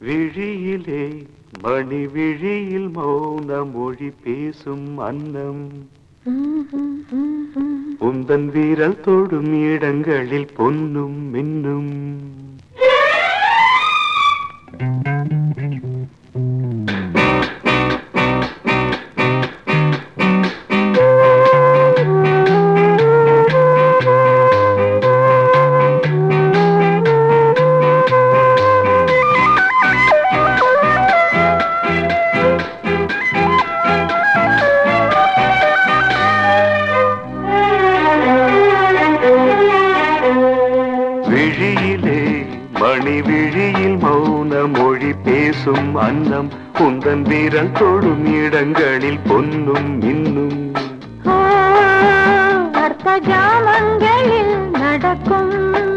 விழியிலே மணி விழியில் மௌன மொழி பேசும் அன்னம் உந்தன் வீரல் தொடும் இடங்களில் பொன்னும் மின்னும் விழியிலே மணி விழியில் மௌன மொழி பேசும் அன்னம் உந்தன் வீரல் தொடும் இடங்களில் பொன்னும் மின்னும் அர்த்த ஜாமங்களில் நடக்கும்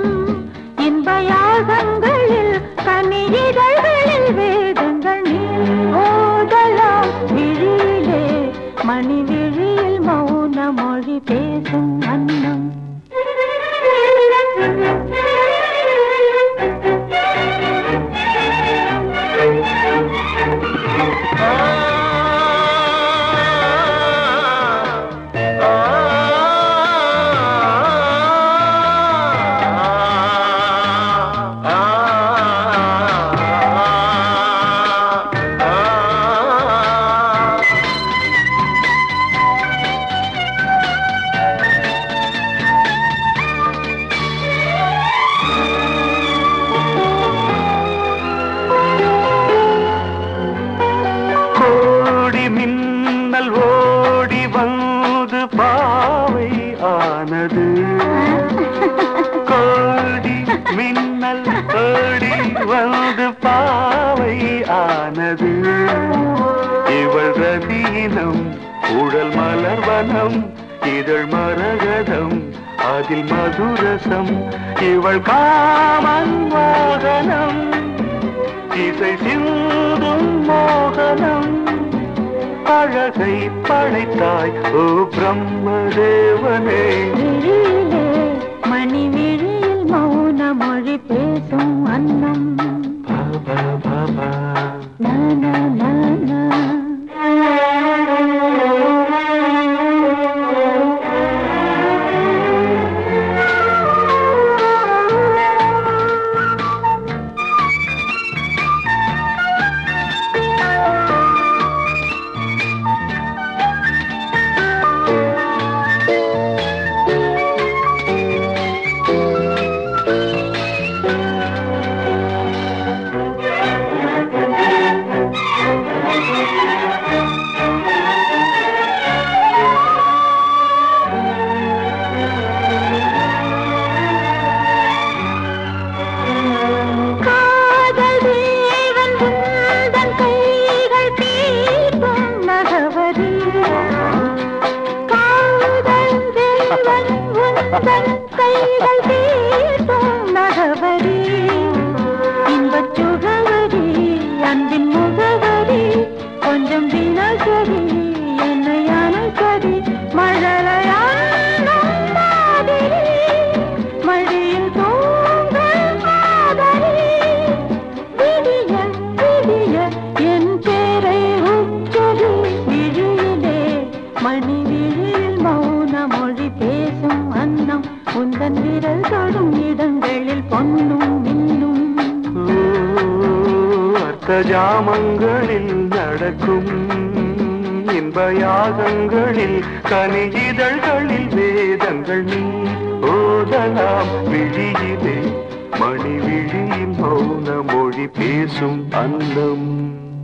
இன்பயாகங்களில் கனியிதழ்களில் வேதங்கள் நீ ஓதலாம் விழியிலே மணி விழியில் மௌன மொழி பேசும் அன்னம் மின்னல் ஓடி வந்து பாவை ஆனது கோடி மின்னல் ஓடி வந்து பாவை ஆனது இவள் ரதீனம் உடல் மலர்வனம் இதழ் மரகதம் அதில் மதுரசம் இவள் காமன் மோகனம் இசை சிந்தும் மோகனம் அழகை படைத்தாய் ஓ பிரம்மதேவனே விழியிலே மணி விழியில் மௌன மொழி பேசும் அன்னம் பாபா பாபா கைகள் தீர்த்தும் நகவரி இன்பச் சுகவரி அன்பின் முகவரி கொஞ்சம் தினசரி என்னை அனுசரி மழலையான மாதிரி மழையில் தூங்கும் காதலி விடிய விடிய என் பேரை உச்சரி விழியிலே மணி விழியில் மௌன மொழி பேசும் அன்னம் உந்தன் விரல் தொடும் இடங்களில் பொன்னும் மின்னும் அர்த்த ஜாமங்களில் நடக்கும் இன்பயாகங்களில் கனியிதழ்களில் வேதங்கள் நீ ஓதலாம் விழியிலே மணி விழியில் மௌன மொழி பேசும் அன்னம்